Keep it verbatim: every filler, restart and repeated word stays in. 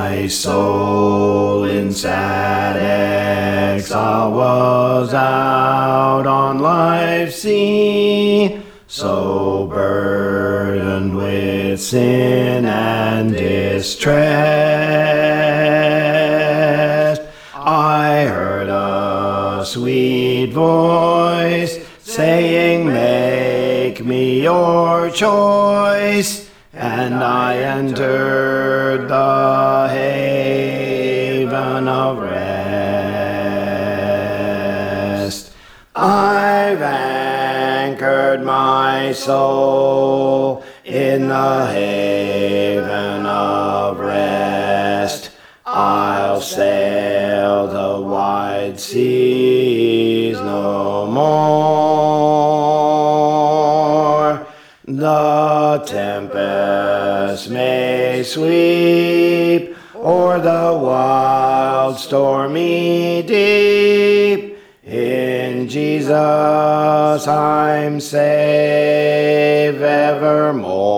My soul in sad exile was out on life's sea, so burdened with sin and distress. I heard a sweet voice saying, make me your choice, and I entered the haven of rest. I've anchored my soul in the haven of rest. I'll sail the wide seas no more. The tempest may sweep o'er the wild stormy deep. In Jesus I'm safe evermore.